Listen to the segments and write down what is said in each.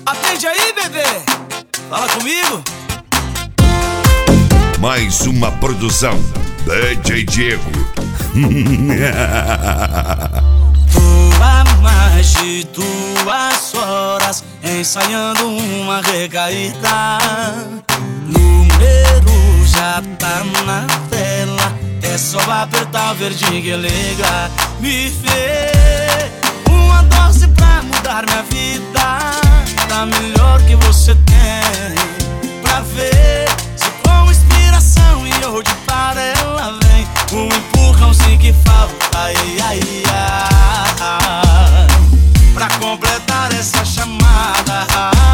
Atende aí, bebê. Fala comigo. Mais uma produção DJ Diego. Tô há mais de 2 horas ensaiando uma recaída. Número já tá na tela, é só apertar o verdinho que liga. Me vê uma dose pra mudar minha vida, da melhor que você tem. Pra ver se com inspiração e hoje para ela vem um empurrãozinho que falta, ai, ai, ai, pra completar essa chamada.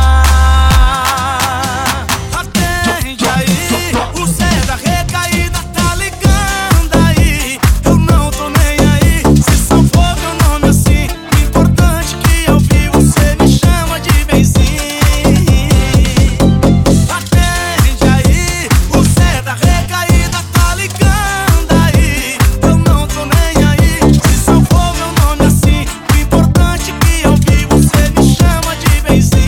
Atende aí, o Zé da recaída tá ligando aí. Eu não tô nem aí, se salvou meu nome assim. O importante que eu vi, você me chama de benzinho. Atende aí, o Zé da recaída tá ligando aí. Eu não tô nem aí, se salvou meu nome assim. O importante que eu vi, você me chama de benzinho.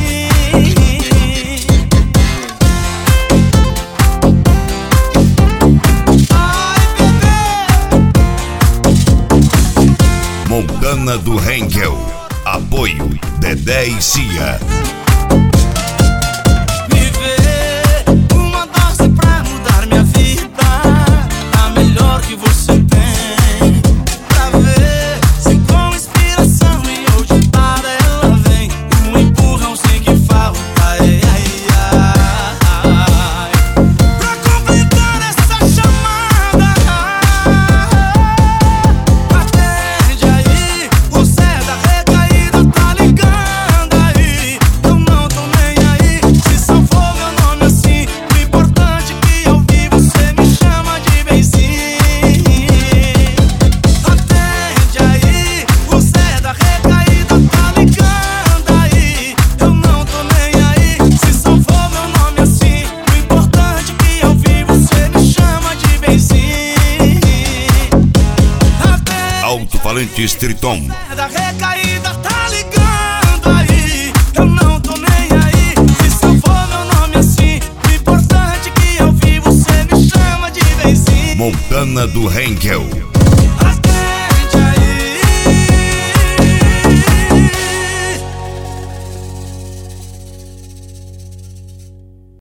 Montana do Henkel. Apoio Dedé e Cia. Me vê uma dose pra mudar minha vida, a melhor que você tem. Pra ver se com inspiração e hoje para ela vem um empurrãozinho que falta, ai, ai, ai, pra completar essa chamada. Atende aí, o Zé da recaída tá ligando aí. Eu não tô nem aí, se salvou meu nome assim. O importante que eu vi, você me chama de benzinho. Atende aí, o Zé da recaída tá ligando aí. Eu não tô nem aí, se salvou meu nome assim. O importante que eu vi, você me chama de benzinho. Alto-falantes Triton. Da recaída tá ligando aí. Eu não tô nem aí, se salvou meu nome assim. O importante que eu vi, você me chama de benzinho. Montana do Henkel.